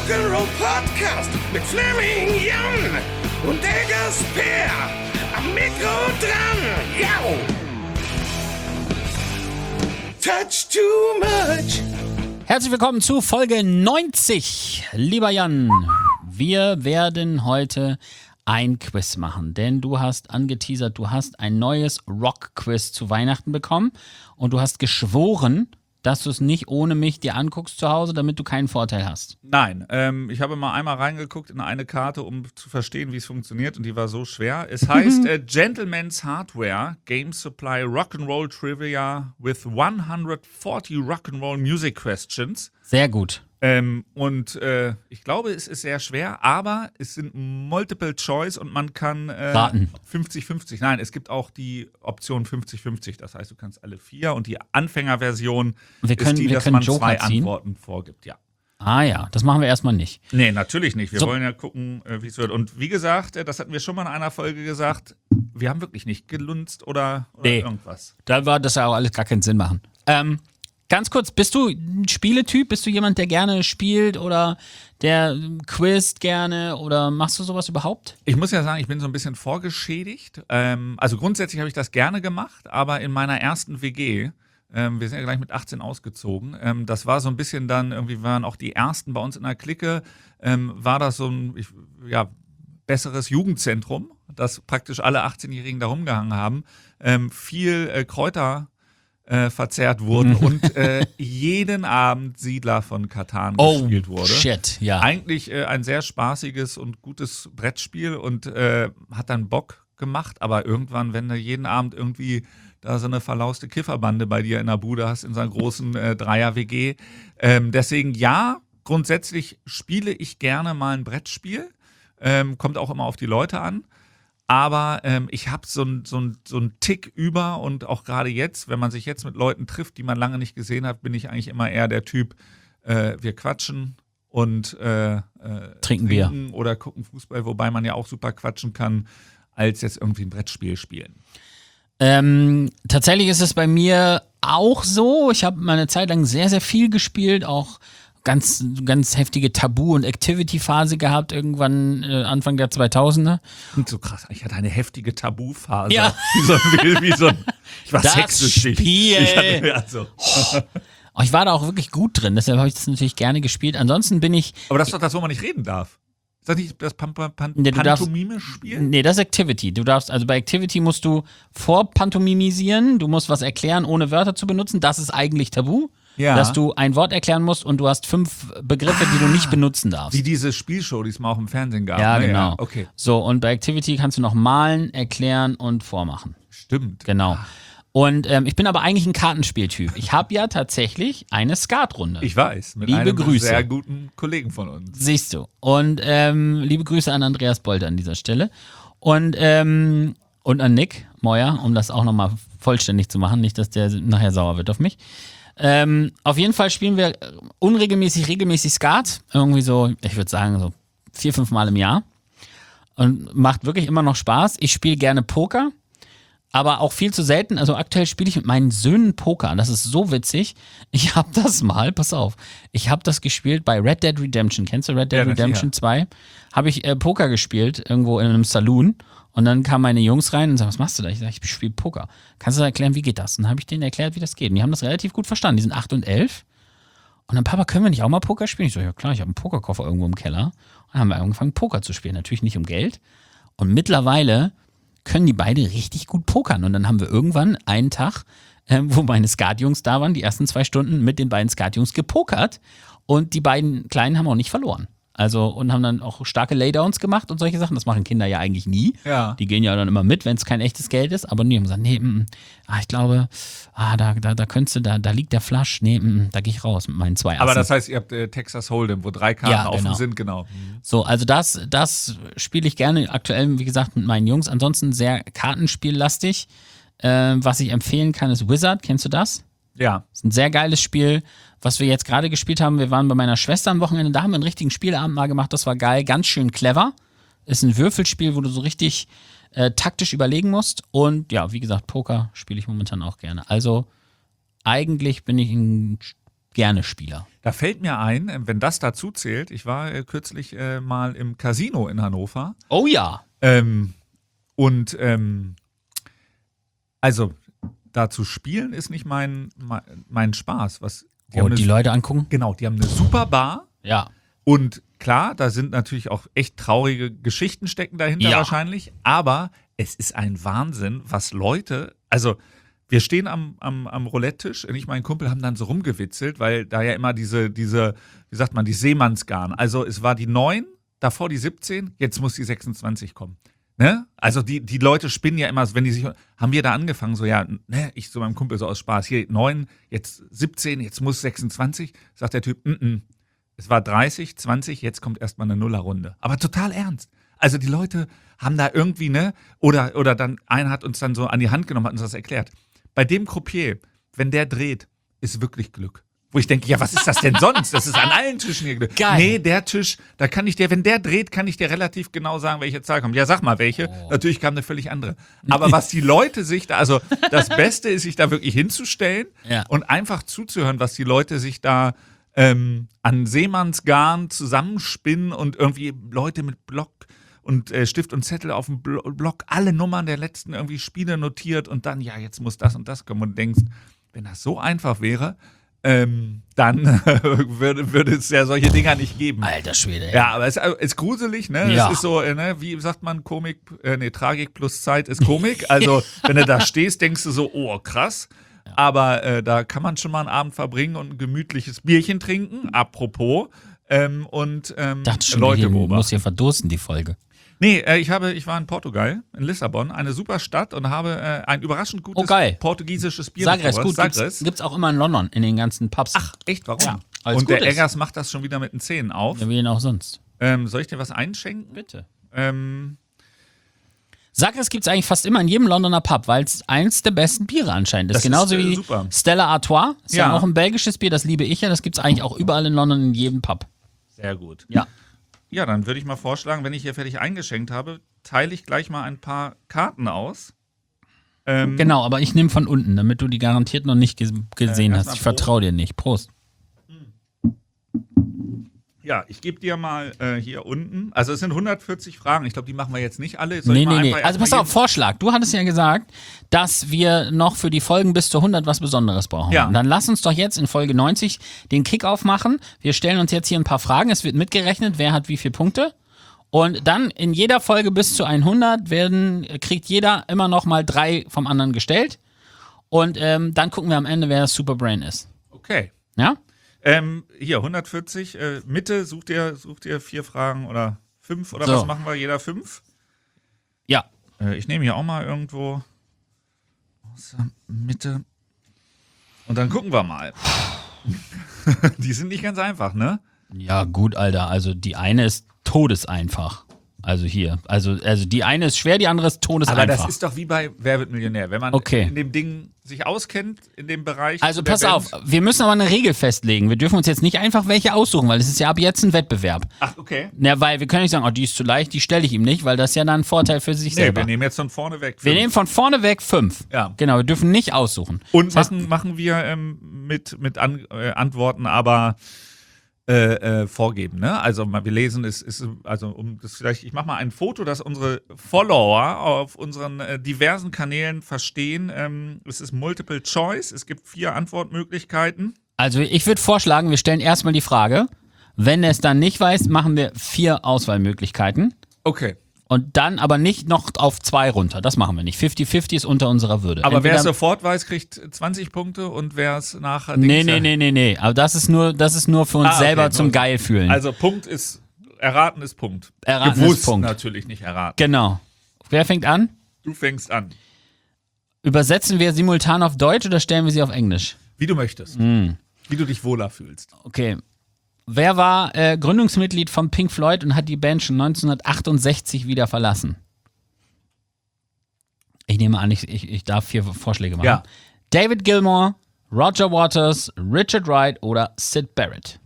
Rock'n'Roll Podcast mit Fleming Jan und der Gasper am Mikro dran. Jau! Touch too much. Herzlich willkommen zu Folge 90. Lieber Jan, wir werden heute ein Quiz machen, denn du hast angeteasert, du hast ein neues Rock-Quiz zu Weihnachten bekommen und du hast geschworen, dass du es nicht ohne mich dir anguckst zu Hause, damit du keinen Vorteil hast. Nein, ich habe mal einmal reingeguckt in eine Karte, um zu verstehen, wie es funktioniert, und die war so schwer. Es heißt Gentleman's Hardware, Game Supply Rock'n'Roll Trivia with 140 Rock'n'Roll Music Questions. Sehr gut. Ich glaube, es ist sehr schwer, aber es sind Multiple Choice und man kann raten. 50-50. Nein, es gibt auch die Option 50-50. Das heißt, du kannst alle 4 und die Anfängerversion ist die, dass man Joker 2 ziehen. Antworten vorgibt, ja. Ah ja, das machen wir erstmal nicht. Nee, natürlich nicht. Wir wollen ja gucken, wie es wird. Und wie gesagt, das hatten wir schon mal in einer Folge gesagt, wir haben wirklich nicht gelunzt oder irgendwas. Da war das ja auch alles gar keinen Sinn machen. Ganz kurz, bist du ein Spieletyp? Bist du jemand, der gerne spielt oder der quizt gerne oder machst du sowas überhaupt? Ich muss ja sagen, ich bin so ein bisschen vorgeschädigt. Also grundsätzlich habe ich das gerne gemacht, aber in meiner ersten WG, wir sind ja gleich mit 18 ausgezogen, das war so ein bisschen dann, irgendwie waren auch die Ersten bei uns in der Clique, war das so ein besseres Jugendzentrum, das praktisch alle 18-Jährigen da rumgehangen haben, viel Kräuter verzehrt wurden und jeden Abend Siedler von Catan gespielt wurde. Oh, shit, ja. Eigentlich ein sehr spaßiges und gutes Brettspiel und hat dann Bock gemacht, aber irgendwann, wenn du jeden Abend irgendwie da so eine verlauste Kifferbande bei dir in der Bude hast, in so einer großen Dreier-WG. Deswegen ja, grundsätzlich spiele ich gerne mal ein Brettspiel, kommt auch immer auf die Leute an. Aber ich habe so einen Tick über und auch gerade jetzt, wenn man sich jetzt mit Leuten trifft, die man lange nicht gesehen hat, bin ich eigentlich immer eher der Typ, wir quatschen und trinken Bier oder gucken Fußball, wobei man ja auch super quatschen kann, als jetzt irgendwie ein Brettspiel spielen. Tatsächlich ist es bei mir auch so. Ich habe meine Zeit lang sehr, sehr viel gespielt, auch ganz heftige Tabu- und Activity-Phase gehabt, irgendwann Anfang der 2000er. Und so krass, ich hatte eine heftige Tabu-Phase. Ja. Ich war sexsüchtig. Ich war da auch wirklich gut drin, deshalb habe ich das natürlich gerne gespielt. Ansonsten bin ich... Aber das ist doch das, wo man nicht reden darf. Ist das nicht das Pantomime-Spiel? Nee, das ist Activity. Du darfst, also bei Activity musst du vorpantomimisieren, du musst was erklären, ohne Wörter zu benutzen. Das ist eigentlich Tabu. Ja. Dass du ein Wort erklären musst und du hast 5 Begriffe, die du nicht benutzen darfst. Wie diese Spielshow, die es mal auch im Fernsehen gab. Ja, genau. Ja, okay. So, und bei Activity kannst du noch malen, erklären und vormachen. Stimmt. Genau. Und ich bin aber eigentlich ein Kartenspieltyp. Ich habe ja tatsächlich eine Skatrunde. Ich weiß, mit liebe einem Grüße. Sehr guten Kollegen von uns. Siehst du. Und liebe Grüße an Andreas Bolte an dieser Stelle. Und an Nick Meuer, um das auch nochmal vollständig zu machen, nicht, dass der nachher sauer wird auf mich. Auf jeden Fall spielen wir regelmäßig Skat. Irgendwie so, ich würde sagen, so 4-5 Mal im Jahr. Und macht wirklich immer noch Spaß. Ich spiele gerne Poker, aber auch viel zu selten. Also aktuell spiele ich mit meinen Söhnen Poker. Das ist so witzig. Ich habe das mal, pass auf, ich habe das gespielt bei Red Dead Redemption. Kennst du Red Dead Redemption 2? Habe ich Poker gespielt, irgendwo in einem Saloon. Und dann kamen meine Jungs rein und sagen, was machst du da? Ich sage, ich spiele Poker. Kannst du erklären, wie geht das? Und dann habe ich denen erklärt, wie das geht. Und die haben das relativ gut verstanden. Die sind 8 und 11. Und dann, Papa, können wir nicht auch mal Poker spielen? Ich so, ja klar, ich habe einen Pokerkoffer irgendwo im Keller. Und dann haben wir angefangen, Poker zu spielen. Natürlich nicht um Geld. Und mittlerweile können die beide richtig gut pokern. Und dann haben wir irgendwann einen Tag, wo meine Skatjungs da waren, die ersten 2 Stunden mit den beiden Skatjungs gepokert. Und die beiden Kleinen haben auch nicht verloren. Also, und haben dann auch starke Laydowns gemacht und solche Sachen. Das machen Kinder ja eigentlich nie. Ja. Die gehen ja dann immer mit, wenn es kein echtes Geld ist. Aber nee, haben gesagt, ich glaube, da liegt der Flush. Da gehe ich raus mit meinen 2 Assen. Aber das heißt, ihr habt Texas Hold'em, wo 3 Karten offen sind, genau. So, also das spiele ich gerne aktuell, wie gesagt, mit meinen Jungs. Ansonsten sehr kartenspiellastig. Was ich empfehlen kann, ist Wizard. Kennst du das? Ja. Das ist ein sehr geiles Spiel, was wir jetzt gerade gespielt haben. Wir waren bei meiner Schwester am Wochenende, da haben wir einen richtigen Spieleabend mal gemacht. Das war geil, ganz schön clever. Ist ein Würfelspiel, wo du so richtig taktisch überlegen musst. Und ja, wie gesagt, Poker spiele ich momentan auch gerne. Also eigentlich bin ich ein gerne Spieler. Da fällt mir ein, wenn das dazu zählt, ich war kürzlich mal im Casino in Hannover. Oh ja. Also da zu spielen ist nicht mein Spaß. Und die Leute angucken? Genau, die haben eine super Bar. Ja. Und klar, da sind natürlich auch echt traurige Geschichten stecken dahinter wahrscheinlich. Aber es ist ein Wahnsinn, was Leute, also wir stehen am Roulette-Tisch und ich und mein Kumpel haben dann so rumgewitzelt, weil da ja immer diese, wie sagt man, die Seemannsgarn. Also es war die 9, davor die 17, jetzt muss die 26 kommen. Ne? Also die Leute spinnen ja immer, wenn die sich, haben wir da angefangen, so ja, ne, ich so meinem Kumpel so aus Spaß, hier 9, jetzt 17, jetzt muss 26, sagt der Typ, es war 30, 20, jetzt kommt erstmal eine Nullerrunde. Aber total ernst. Also die Leute haben da irgendwie, ne, oder dann, einer hat uns dann so an die Hand genommen, hat uns das erklärt. Bei dem Croupier, wenn der dreht, ist wirklich Glück. Wo ich denke, ja, was ist das denn sonst? Das ist an allen Tischen hier Glück. Geil. Nee, der Tisch, da kann ich dir, wenn der dreht, kann ich dir relativ genau sagen, welche Zahl kommt. Ja, sag mal welche. Natürlich kam eine völlig andere. Aber was die Leute sich da, also das Beste ist, sich da wirklich hinzustellen und einfach zuzuhören, was die Leute sich da an Seemannsgarn zusammenspinnen und irgendwie Leute mit Block und Stift und Zettel auf dem Block alle Nummern der letzten irgendwie Spiele notiert und dann, ja, jetzt muss das und das kommen und denkst, wenn das so einfach wäre, dann würde es ja solche Dinger nicht geben. Alter Schwede. Ey. Ja, aber es ist gruselig, ne? Ja. Es ist so, ne, wie sagt man, Tragik plus Zeit ist Komik. Also, wenn du da stehst, denkst du so, oh, krass. Aber da kann man schon mal einen Abend verbringen und ein gemütliches Bierchen trinken, apropos, und Dachte schon, Leute muss beobachten. hier verdursten, die Folge. Nee, ich war in Portugal, in Lissabon, eine super Stadt und habe ein überraschend gutes portugiesisches Bier Sagres, gut, Sagres. Gibt's auch immer in London, in den ganzen Pubs. Ach, echt, warum? Ja, und der Eggers macht das schon wieder mit den Zähnen auf. Ja, wie denn auch sonst. Soll ich dir was einschenken? Bitte. Ähm, Sagres gibt's eigentlich fast immer in jedem Londoner Pub, weil es eins der besten Biere anscheinend ist. Das Genauso ist, wie super. Stella Artois. Ist ja Ja. auch ein belgisches Bier, das liebe ich ja. Das gibt's eigentlich auch überall in London in jedem Pub. Sehr gut. Ja. Ja, dann würde ich mal vorschlagen, wenn ich hier fertig eingeschenkt habe, teile ich gleich mal ein paar Karten aus. Genau, aber ich nehme von unten, damit du die garantiert noch nicht gesehen hast. erstmal Ich vertraue dir nicht. Prost. Ja, ich gebe dir mal hier unten, also es sind 140 Fragen, ich glaube, die machen wir jetzt nicht alle. Soll ich Nee, mal nee, nee. einfach Also pass erstmal auf, Vorschlag. Du hattest ja gesagt, dass wir noch für die Folgen bis zu 100 was Besonderes brauchen. Ja. Und dann lass uns doch jetzt in Folge 90 den Kickoff machen. Wir stellen uns jetzt hier ein paar Fragen. Es wird mitgerechnet, wer hat wie viele Punkte. Und dann in jeder Folge bis zu 100 kriegt jeder immer noch mal 3 vom anderen gestellt. Und dann gucken wir am Ende, wer das Superbrain ist. Okay. Ja? Hier, 140, Mitte, such dir 4 Fragen oder 5 oder So. was machen wir? Jeder 5? Ja. Ich nehme hier auch mal irgendwo aus der Mitte. Und dann gucken wir mal. Die sind nicht ganz einfach, ne? Ja, gut, Alter. Also die eine ist todeseinfach. Also hier. Also die eine ist schwer, die andere ist todeseinfach. Aber das ist doch wie bei Wer wird Millionär? Wenn man in dem Ding sich auskennt, in dem Bereich. Also der pass auf, wir müssen aber eine Regel festlegen. Wir dürfen uns jetzt nicht einfach welche aussuchen, weil es ist ja ab jetzt ein Wettbewerb. Ach, okay. Ja, weil wir können nicht sagen, oh, die ist zu leicht, die stelle ich ihm nicht, weil das ist ja dann ein Vorteil für sich Nee, selber. wir nehmen jetzt von vorne weg. Wir nehmen von vorne weg 5. Ja. Genau, wir dürfen nicht aussuchen. Und Das heißt, machen wir mit Antworten aber vorgeben, ne? Also wir lesen also um das vielleicht, ich mache mal ein Foto, das unsere Follower auf unseren diversen Kanälen verstehen. Es ist Multiple Choice, es gibt 4 Antwortmöglichkeiten. also ich würde vorschlagen, wir stellen erstmal die Frage. Wenn er es dann nicht weiß, machen wir 4 Auswahlmöglichkeiten. Okay. Und dann aber nicht noch auf 2 runter. Das machen wir nicht. 50-50 ist unter unserer Würde. Aber wer es Entweder- sofort weiß, kriegt 20 Punkte und wer es nachher... Nee. Aber das ist nur für uns okay, selber zum nur- Geilfühlen. Also Punkt ist, erraten ist Punkt. Erraten Gewusst ist Punkt. natürlich nicht erraten. Genau. Wer fängt an? Du fängst an. Übersetzen wir simultan auf Deutsch oder stellen wir sie auf Englisch? Wie du möchtest. Wie du dich wohler fühlst. Okay. Wer war Gründungsmitglied von Pink Floyd und hat die Band schon 1968 wieder verlassen? Ich nehme an, ich darf 4 Vorschläge machen. Ja. David Gilmour, Roger Waters, Richard Wright oder Syd Barrett?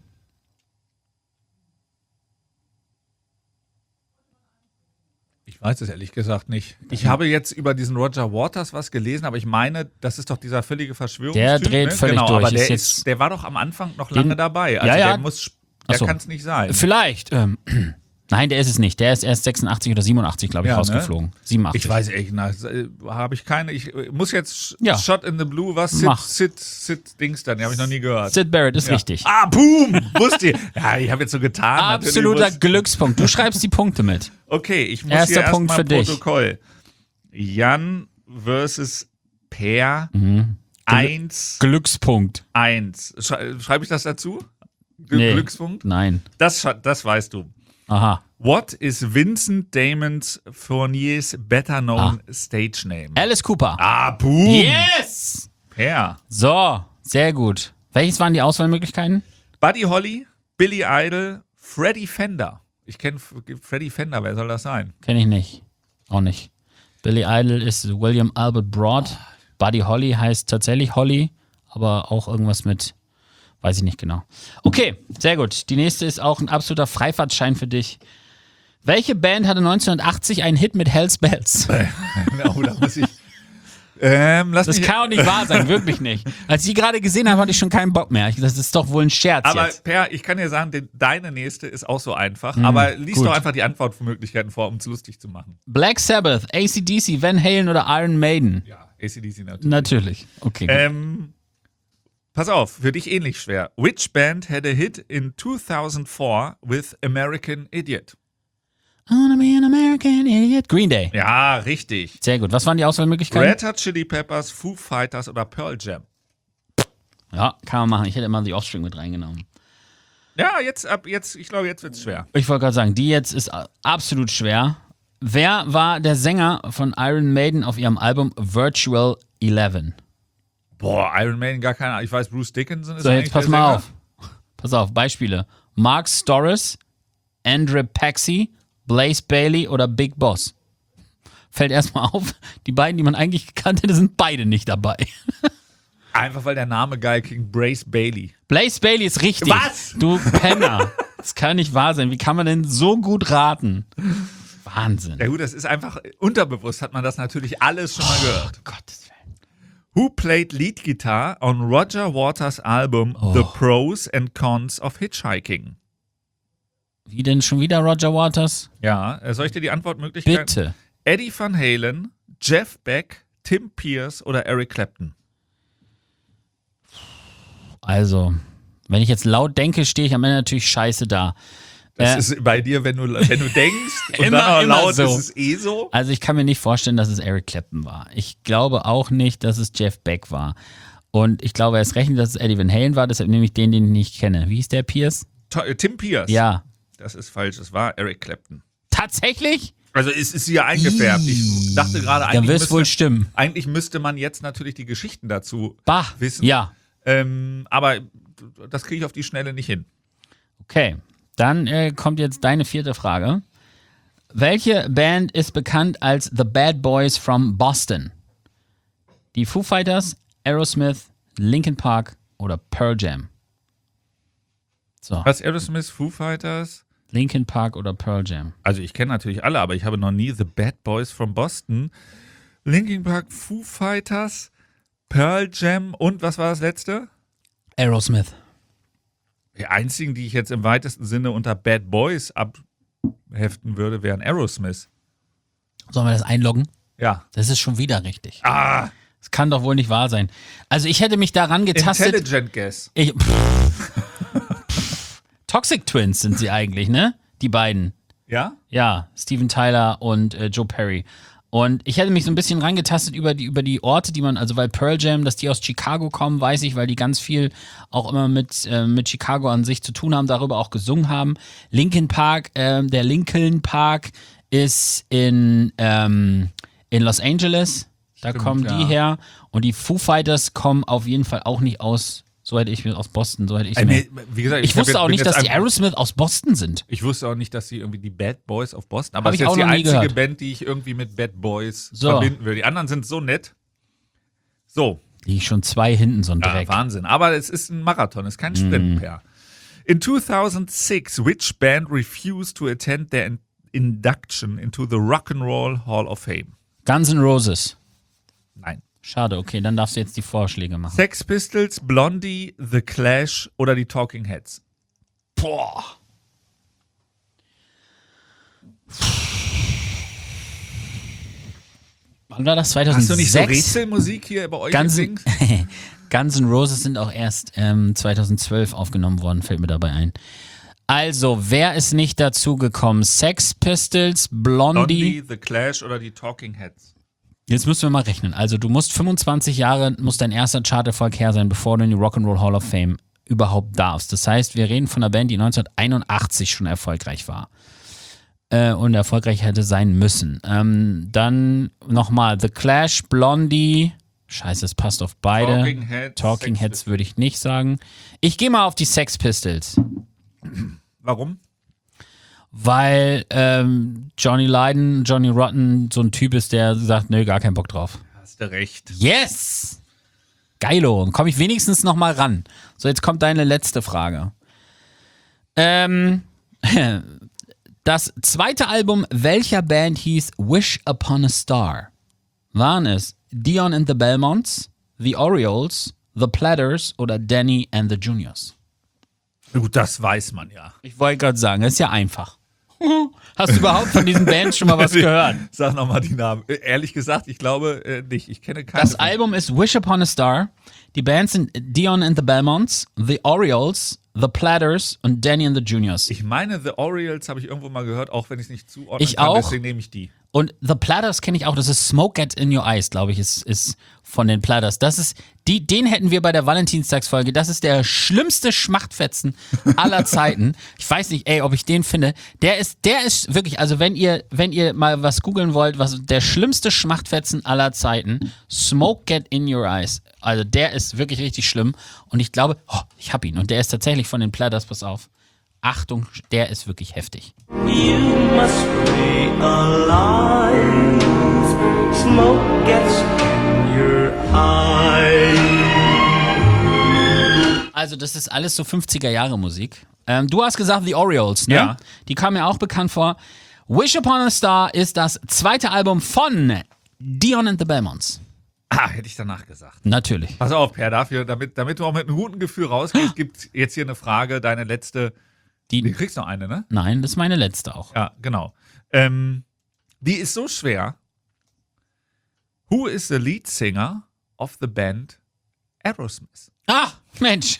Ich weiß es ehrlich gesagt nicht. Ich habe jetzt über diesen Roger Waters was gelesen, aber ich meine, das ist doch dieser völlige Verschwörungstyp. Der dreht völlig durch. Aber Ist der war doch am Anfang noch lange dabei. Also Ja. der kann es nicht sein. Vielleicht. Nein, der ist es nicht. Der ist erst 86 oder 87, glaube ich, Ja, ne? rausgeflogen. 87. Ich weiß echt nicht. Habe ich keine. Ich muss jetzt Ja. Shot in the Blue, was? Mach. Sid Dings dann. Die habe ich noch nie gehört. Sid Barrett ist richtig. Ah, boom! Wusste ich. Ja, ich habe jetzt so getan. Absoluter natürlich Glückspunkt. Du schreibst die Punkte mit. Okay, ich muss Erster hier Punkt erstmal für dich. Protokoll. Jan versus Per. 1-1. Glückspunkt. Schreibe ich das dazu? Nee. Glückspunkt? Nein. Das weißt du. Aha. What is Vincent Damon Fourniers better known stage name? Alice Cooper. Ah, boom! Yes! Per. So, sehr gut. Welches waren die Auswahlmöglichkeiten? Buddy Holly, Billy Idol, Freddie Fender. Ich kenne Freddie Fender, wer soll das sein? Kenne ich nicht. Auch nicht. Billy Idol ist William Albert Broad. Buddy Holly heißt tatsächlich Holly, aber auch irgendwas mit, weiß ich nicht genau. Okay, sehr gut. Die nächste ist auch ein absoluter Freifahrtschein für dich. Welche Band hatte 1980 einen Hit mit Hell's Bells? Oh, da muss ich. Lass Das mich. kann auch nicht wahr sein, wirklich nicht. Als ich die gerade gesehen habe, hatte ich schon keinen Bock mehr. Das ist doch wohl ein Scherz Aber jetzt. Per, ich kann dir sagen, deine nächste ist auch so einfach. Aber lies gut. doch einfach die Antwortmöglichkeiten vor, um es lustig zu machen. Black Sabbath, AC/DC, Van Halen oder Iron Maiden? Ja, AC/DC natürlich. Natürlich. Okay, gut. Pass auf, für dich ähnlich schwer. Which band had a hit in 2004 with American Idiot? I wanna be an American Idiot. Green Day. Ja, richtig. Sehr gut. Was waren die Auswahlmöglichkeiten? Red Hot Chili Peppers, Foo Fighters oder Pearl Jam? Ja, kann man machen. Ich hätte immer die Offspring mit reingenommen. Ja, jetzt, ich glaube, jetzt wird's schwer. Ich wollte gerade sagen, die jetzt ist absolut schwer. Wer war der Sänger von Iron Maiden auf ihrem Album Virtual 11? Boah, Iron Maiden, gar keine Ahnung. Ich weiß, Bruce Dickinson ist So, eigentlich jetzt pass der mal Sänger. auf. Pass auf, Beispiele. Mark Storris, Andre Paxi, Blaze Bayley oder Big Boss? Fällt erstmal auf, die beiden, die man eigentlich gekannt hätte, sind beide nicht dabei. Einfach weil der Name geil klingt. Brace Bailey. Blaze Bayley ist richtig. Was? Du Penner. Das kann nicht wahr sein. Wie kann man denn so gut raten? Wahnsinn. Ja gut, das ist einfach unterbewusst, hat man das natürlich alles schon mal gehört. Gottes Willen. Who played lead guitar on Roger Waters' album The Pros and Cons of Hitchhiking? Wie denn schon wieder Roger Waters? Ja, soll ich dir die Antwortmöglichkeiten? Bitte. Eddie Van Halen, Jeff Beck, Tim Pierce oder Eric Clapton? Also, wenn ich jetzt laut denke, stehe ich am Ende natürlich scheiße da. Das ist bei dir, wenn du denkst und Immer- dann auch immer laut so. ist es eh so. Also ich kann mir nicht vorstellen, dass es Eric Clapton war. Ich glaube auch nicht, dass es Jeff Beck war. Und ich glaube erst recht, dass es Eddie Van Halen war, deshalb nehme ich den ich nicht kenne. Wie hieß der, Pierce? Tim Pierce. Ja. Das ist falsch, es war Eric Clapton. Tatsächlich? Also es ist hier eingefärbt. Ich dachte gerade, Dann wird es wohl stimmen. eigentlich müsste man jetzt natürlich die Geschichten dazu Bah, wissen. ja. Aber das kriege ich auf die Schnelle nicht hin. Okay, dann kommt jetzt deine vierte Frage. Welche Band ist bekannt als The Bad Boys from Boston? Die Foo Fighters, Aerosmith, Linkin Park oder Pearl Jam? So, Was, Aerosmith, Foo Fighters? Linkin Park oder Pearl Jam? Also ich kenne natürlich alle, aber ich habe noch nie The Bad Boys from Boston, Linkin Park, Foo Fighters, Pearl Jam und was war das letzte? Aerosmith. Die einzigen, die ich jetzt im weitesten Sinne unter Bad Boys abheften würde, wären Aerosmith. Sollen wir das einloggen? Ja. Das ist schon wieder richtig. Ah, Das kann doch wohl nicht wahr sein. Also ich hätte mich daran getastet. Intelligent Guess. Toxic Twins sind sie eigentlich, ne? Die beiden. Ja? Ja, Steven Tyler und Joe Perry. Und ich hätte mich so ein bisschen rangetastet über die Orte, die man, also weil Pearl Jam, dass die aus Chicago kommen, weiß ich, weil die ganz viel auch immer mit Chicago an sich zu tun haben, darüber auch gesungen haben. Linkin Park, der Lincoln Park ist in Los Angeles, da Stimmt, kommen die ja. her. Und die Foo Fighters kommen auf jeden Fall auch nicht aus, so hätte ich mir aus Boston, so hätte ich mir. Wie gesagt, Ich wusste auch nicht, dass die Aerosmith aus Boston sind. Ich wusste auch nicht, dass sie irgendwie die Bad Boys of Boston, aber Hab das ich ist auch jetzt die noch nie einzige gehört. Band, die ich irgendwie mit Bad Boys So. verbinden will. Die anderen sind so nett. So, Die schon 2 hinten, so ein ja, Dreck. Wahnsinn. Aber es ist ein Marathon, es ist kein Sprint mehr. In 2006, which band refused to attend their induction into the Rock and Roll Hall of Fame? Guns N' Roses. Nein. Schade, okay, dann darfst du jetzt die Vorschläge machen. Sex Pistols, Blondie, The Clash oder die Talking Heads? Boah. Wann war das? 2006? Hast du nicht so Rätselmusik hier bei euch Guns, im Ding? Guns N' Roses sind auch erst 2012 aufgenommen worden, fällt mir dabei ein. Also, wer ist nicht dazu gekommen? Sex Pistols, Blondie. The Clash oder die Talking Heads? Jetzt müssen wir mal rechnen. Also, du musst 25 Jahre, muss dein erster Charterfolg her sein, bevor du in die Rock'n'Roll Hall of Fame überhaupt darfst. Das heißt, wir reden von einer Band, die 1981 schon erfolgreich war. Und erfolgreich hätte sein müssen. Dann nochmal The Clash, Blondie. Scheiße, es passt auf beide. Talking Heads würde ich nicht sagen. Ich gehe mal auf die Sex Pistols. Warum? Weil Johnny Lydon, Johnny Rotten so ein Typ ist, der sagt, nö, gar keinen Bock drauf. Hast du recht. Yes! Geilo, komme ich wenigstens noch mal ran. So, jetzt kommt deine letzte Frage. Das zweite Album welcher Band hieß Wish Upon a Star? Waren es Dion and the Belmonts, The Orioles, The Platters oder Danny and the Juniors? Gut, das weiß man ja. Ich wollte gerade sagen, das ist ja einfach. Hast du überhaupt von diesen Bands schon mal was gehört? Sag nochmal die Namen. Ehrlich gesagt, ich glaube nicht. Ich kenne keine. Das Album ist Wish Upon a Star. Die Bands sind Dion and the Belmonts, The Orioles, The Platters und Danny and the Juniors. Ich meine, The Orioles habe ich irgendwo mal gehört, auch wenn ich es nicht zuordnen Ich kann. auch. Deswegen nehme ich die. Und The Platters kenne ich auch. Das ist Smoke Get in Your Eyes, glaube ich, ist von den Platters. Das ist den hätten wir bei der Valentinstagsfolge. Das ist der schlimmste Schmachtfetzen aller Zeiten. Ich weiß nicht, ob ich den finde. Der ist wirklich, also wenn ihr mal was googeln wollt, was der schlimmste Schmachtfetzen aller Zeiten, Smoke Get in Your Eyes. Also der ist wirklich richtig schlimm. Und ich glaube, ich hab ihn. Und der ist tatsächlich von den Platters, pass auf. Achtung, der ist wirklich heftig. You must realize smoke gets in your eyes. Also das ist alles so 50er Jahre Musik. Du hast gesagt The Orioles, ne? Ja. Die kam mir auch bekannt vor. Wish Upon a Star ist das zweite Album von Dion and the Belmonts. Hätte ich danach gesagt. Natürlich. Pass auf, Per, damit du auch mit einem guten Gefühl rausgehst, gibt jetzt hier eine Frage, deine letzte. Du kriegst noch eine, ne? Nein, das ist meine letzte auch. Ja, genau. Die ist so schwer. Who is the lead singer of the band Aerosmith? Mensch.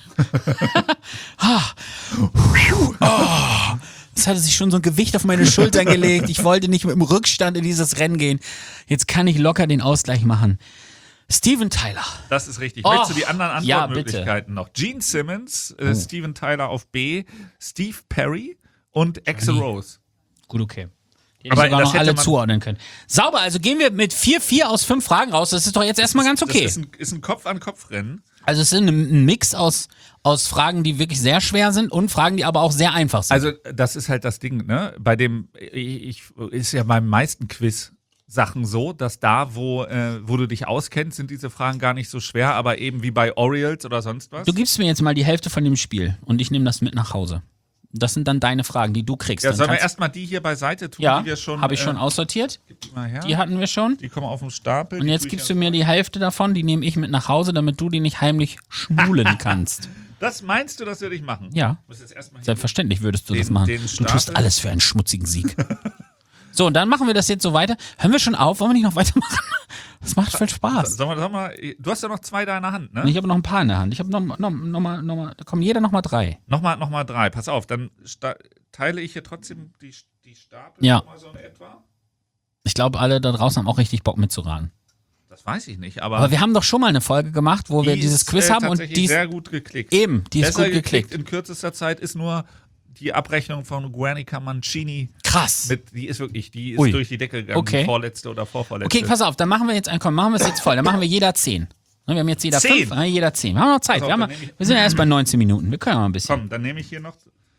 Das hatte sich schon so ein Gewicht auf meine Schultern gelegt. Ich wollte nicht mit dem Rückstand in dieses Rennen gehen. Jetzt kann ich locker den Ausgleich machen. Steven Tyler. Das ist richtig. Möchtest du die anderen ja, Antwortmöglichkeiten noch? Gene Simmons, Steven Tyler auf B, Steve Perry und Axl Rose. Gut, okay. Die Aber hätte ich sogar das noch hätte alle man- zuordnen können. Sauber, also gehen wir mit 4 aus 5 Fragen raus. Das ist doch jetzt erstmal ganz okay. Das ist ein Kopf-an-Kopf-Rennen. Also es sind ein Mix aus Fragen, die wirklich sehr schwer sind und Fragen, die aber auch sehr einfach sind. Also das ist halt das Ding, ne? Bei dem, ist ja beim meisten Quiz-Sachen so, dass da, wo du dich auskennst, sind diese Fragen gar nicht so schwer, aber eben wie bei Orioles oder sonst was. Du gibst mir jetzt mal die Hälfte von dem Spiel und ich nehme das mit nach Hause. Das sind dann deine Fragen, die du kriegst. Ja, Dann sollen wir kannst- erstmal die hier beiseite tun, Ja, die wir schon. habe ich schon aussortiert. Gib die mal her. Die hatten wir schon. Die kommen auf den Stapel. Und jetzt gibst du mir die Hälfte davon, die nehme ich mit nach Hause, damit du die nicht heimlich schmulen kannst. Das meinst du, das würde ich machen? Ja. Muss jetzt erstmal hier- Selbstverständlich würdest du das Den- machen. den Du tust Stapel. alles für einen schmutzigen Sieg. So, und dann machen wir das jetzt so weiter. Hören wir schon auf? Wollen wir nicht noch weitermachen? Das macht voll Spaß. Sag mal, du hast ja noch 2 da in der Hand, ne? Und ich habe noch ein paar in der Hand. Ich habe noch mal, da kommen jeder noch mal 3. Nochmal 3. Pass auf, dann teile ich hier trotzdem die Stapel Ja. mal so in etwa. Ich glaube, alle da draußen haben auch richtig Bock mitzuraten. Das weiß ich nicht, aber Aber wir haben doch schon mal eine Folge gemacht, wo wir dieses ist, Quiz haben und tatsächlich die ist sehr gut geklickt. eben, die ist Besser gut geklickt. in kürzester Zeit ist nur die Abrechnung von Guernica Mancini. Krass. Die ist Ui. durch die Decke gegangen. Okay. Die vorletzte oder vorvorletzte. Okay, pass auf, dann machen wir jetzt machen wir es jetzt voll. Dann machen wir jeder 10. Ne, wir haben jetzt jeder 10? 5, jeder 10. Wir haben noch Zeit. Pass auf, Wir dann nehme ich- sind ja erst bei 19 Minuten. Wir können ja mal ein bisschen. Komm, dann nehme ich hier noch.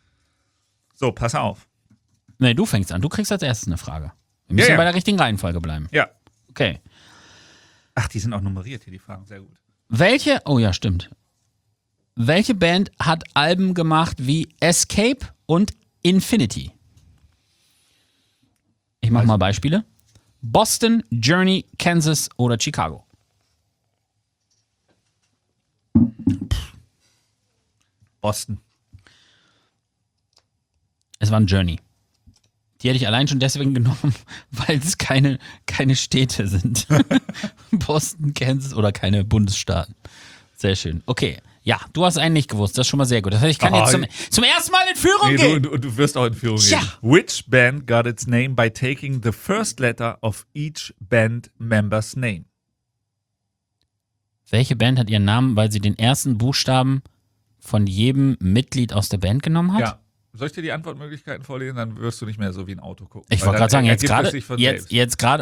So, pass auf. Nee, du fängst an. Du kriegst als erstes eine Frage. Wir müssen Ja, ja. bei der richtigen Reihenfolge bleiben. Ja. Okay. Ach, die sind auch nummeriert hier, die Fragen. Sehr gut. Oh ja, stimmt. Welche Band hat Alben gemacht wie Escape und Infinity? Ich mache mal Beispiele. Boston, Journey, Kansas oder Chicago. Boston. Es war ein Journey. Die hätte ich allein schon deswegen genommen, weil es keine Städte sind. Boston, Kansas oder keine Bundesstaaten. Sehr schön. Okay. Ja, du hast einen nicht gewusst. Das ist schon mal sehr gut. Das heißt, ich kann jetzt zum ersten Mal in Führung gehen. Du wirst auch in Führung Ja. gehen. Which band got its name by taking the first letter of each band member's name? Welche Band hat ihren Namen, weil sie den ersten Buchstaben von jedem Mitglied aus der Band genommen hat? Ja. Soll ich dir die Antwortmöglichkeiten vorlesen? Dann wirst du nicht mehr so wie ein Auto gucken. Ich Weil wollte gerade dann sagen, jetzt ergibt es gerade. sich von selbst. Jetzt gerade.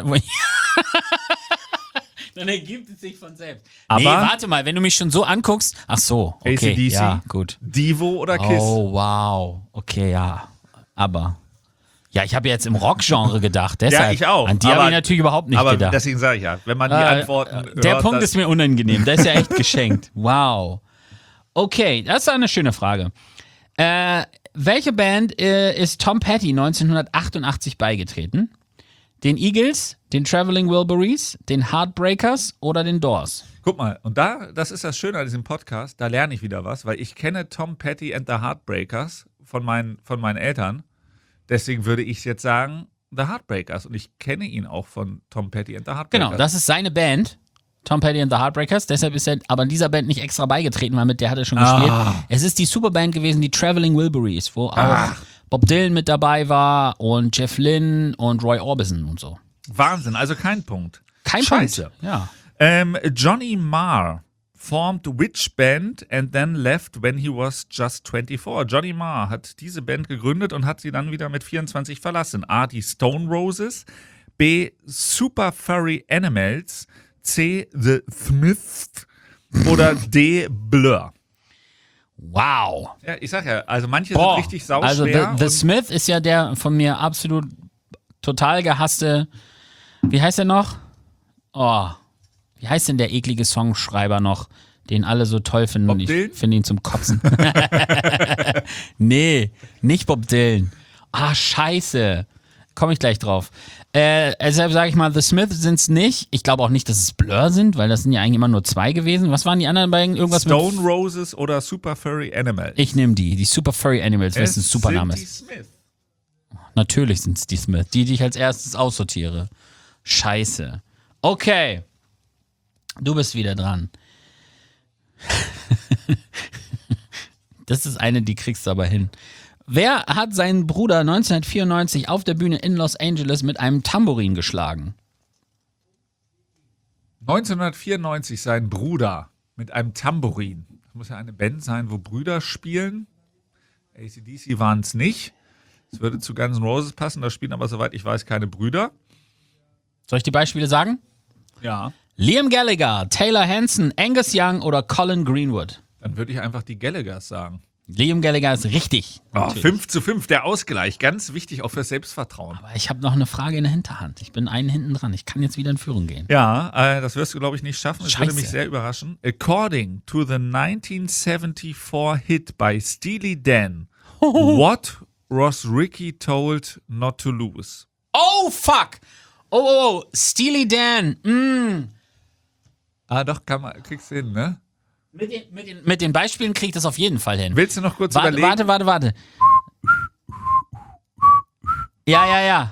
Dann ergibt es sich von selbst. Aber- nee, warte mal, wenn du mich schon so anguckst. Ach so, okay. AC/DC, Ja, gut. Devo oder Kiss? Oh, wow. Okay, ja. Aber. Ja, ich habe jetzt im Rock-Genre gedacht. Deshalb, ich auch. An die habe Aber- ich natürlich überhaupt nicht Aber gedacht. deswegen sage ich ja, wenn man die Antworten Der hört, Punkt dann- ist mir unangenehm. Der ist ja echt geschenkt. Wow. Okay, das ist eine schöne Frage. Welche Band ist Tom Petty 1988 beigetreten? Den Eagles, den Traveling Wilburys, den Heartbreakers oder den Doors? Guck mal, und das ist das Schöne an diesem Podcast, da lerne ich wieder was, weil ich kenne Tom Petty and the Heartbreakers von meinen Eltern. Deswegen würde ich jetzt sagen, The Heartbreakers. Und ich kenne ihn auch von Tom Petty and the Heartbreakers. Genau, das ist seine Band, Tom Petty and the Heartbreakers. Deshalb ist er aber in dieser Band nicht extra beigetreten, weil mit der hat er schon gespielt. Es ist die Superband gewesen, die Traveling Wilburys, wo auch Bob Dylan mit dabei war und Jeff Lynne und Roy Orbison und so. Wahnsinn, also kein Punkt. Kein Scheiße. Punkt. Ja. Johnny Marr formed which band and then left when he was just 24? Johnny Marr hat diese Band gegründet und hat sie dann wieder mit 24 verlassen. A, die Stone Roses, B, Super Furry Animals, C, The Smiths oder D, Blur. Wow. Ja, ich sag ja, also manche Boah. sind richtig sauschwer. Also The und- Smith ist ja der von mir absolut total gehasste, wie heißt er noch? Oh, wie heißt denn der eklige Songschreiber noch, den alle so toll finden? Bob Ich Dylan? finde ihn zum Kotzen. Nee, nicht Bob Dylan. Ah, scheiße. Komme ich gleich drauf. Deshalb sage ich mal, The Smiths sind es nicht. Ich glaube auch nicht, dass es Blur sind, weil das sind ja eigentlich immer nur zwei gewesen. Was waren die anderen beiden? Irgendwas Stone mit... Roses oder Super Furry Animals. Ich nehme die Super Furry Animals, weil es ein super Name sind die ist. Smiths. Natürlich sind es die Smith, die ich als erstes aussortiere. Scheiße. Okay. Du bist wieder dran. Das ist eine, die kriegst du aber hin. Wer hat seinen Bruder 1994 auf der Bühne in Los Angeles mit einem Tambourin geschlagen? 1994 sein Bruder mit einem Tambourin. Das muss ja eine Band sein, wo Brüder spielen. AC/DC waren es nicht. Es würde zu Guns N' Roses passen, da spielen aber, soweit ich weiß, keine Brüder. Soll ich die Beispiele sagen? Ja. Liam Gallagher, Taylor Hanson, Angus Young oder Colin Greenwood? Dann würde ich einfach die Gallaghers sagen. Liam Gallagher ist richtig. Natürlich. 5:5, der Ausgleich. Ganz wichtig, auch fürs Selbstvertrauen. Aber ich habe noch eine Frage in der Hinterhand. Ich bin einen hinten dran. Ich kann jetzt wieder in Führung gehen. Ja, das wirst du, glaube ich, nicht schaffen. Das würde Scheiße. mich sehr überraschen. According to the 1974 hit by Steely Dan, what was Ricky told not to lose? Oh, fuck! Oh. Steely Dan. Doch, kriegst du hin, ne? Mit den Beispielen krieg ich das auf jeden Fall hin. Willst du noch kurz überlegen? Warte. Ja.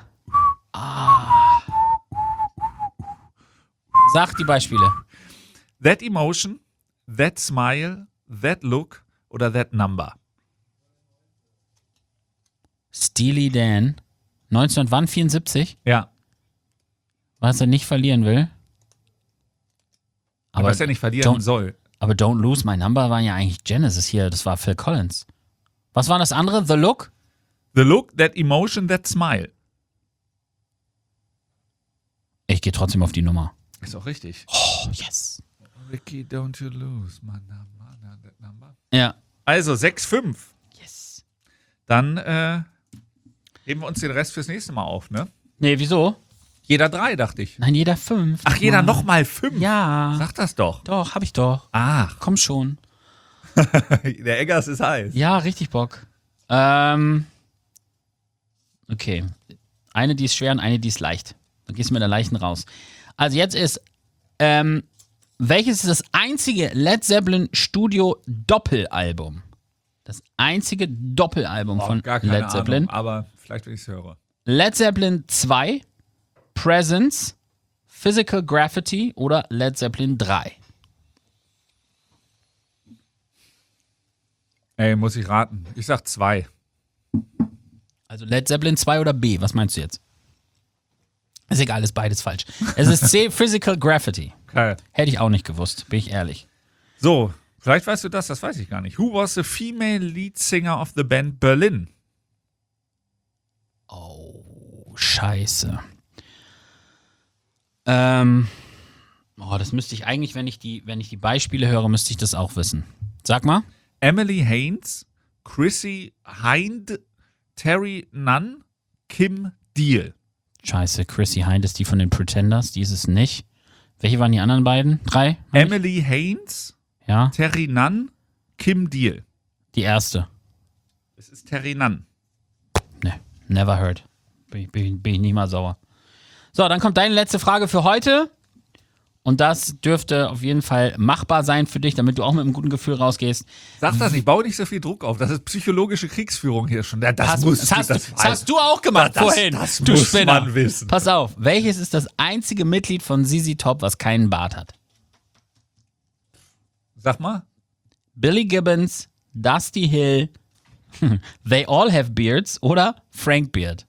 Sag die Beispiele. That emotion, that smile, that look oder that number? Steely Dan. 1974, Ja. was er nicht verlieren will. Aber was er nicht verlieren don't, soll. Aber Don't Lose My Number war ja eigentlich Genesis hier. Das war Phil Collins. Was war das andere? The Look? The look, that emotion, that smile. Ich gehe trotzdem auf die Nummer. Ist auch richtig. Oh, yes. Ricky, don't you lose my number, that number. Ja. Also 6:5. Yes. Dann heben wir uns den Rest fürs nächste Mal auf, ne? Nee, wieso? Jeder 3, dachte ich. Nein, jeder 5. Ach, jeder nochmal 5? Ja. Sag das doch. Doch, hab ich doch. Ach, Komm schon. der Eggers ist heiß. Ja, richtig Bock. Okay. Eine, die ist schwer und eine, die ist leicht. Dann gehst du mit der leichten raus. Also jetzt ist, welches ist das einzige Led Zeppelin Studio Doppelalbum? Das einzige Doppelalbum von Gar keine Led Zeppelin. Ahnung, aber vielleicht, wenn ich es höre. Led Zeppelin 2, Presence, Physical Graffiti oder Led Zeppelin 3? Ey, muss ich raten. Ich sag 2. Also Led Zeppelin 2 oder B? Was meinst du jetzt? Ist egal, ist beides falsch. Es ist C, Physical Graffiti. Okay. Hätte ich auch nicht gewusst, bin ich ehrlich. So, vielleicht weißt du das weiß ich gar nicht. Who was the female lead singer of the band Berlin? Oh, scheiße. Das müsste ich eigentlich, wenn ich die Beispiele höre, müsste ich das auch wissen. Sag mal. Emily Haynes, Chrissy Hind, Terry Nunn, Kim Deal. Scheiße, Chrissy Hind ist die von den Pretenders, die ist es nicht. Welche waren die anderen beiden? 3? Emily Haynes, Ja, Terry Nunn, Kim Deal. die erste. Es ist Terry Nunn. Ne, never heard. Bin ich nicht mal sauer. So, dann kommt deine letzte Frage für heute. Und das dürfte auf jeden Fall machbar sein für dich, damit du auch mit einem guten Gefühl rausgehst. Sag das nicht, baue nicht so viel Druck auf. Das ist psychologische Kriegsführung hier schon. Das hast du auch gemacht vorhin. Das du muss Spinner. man wissen. Pass auf, welches ist das einzige Mitglied von ZZ Top, was keinen Bart hat? Sag mal. Billy Gibbons, Dusty Hill, They All Have Beards oder Frank Beard?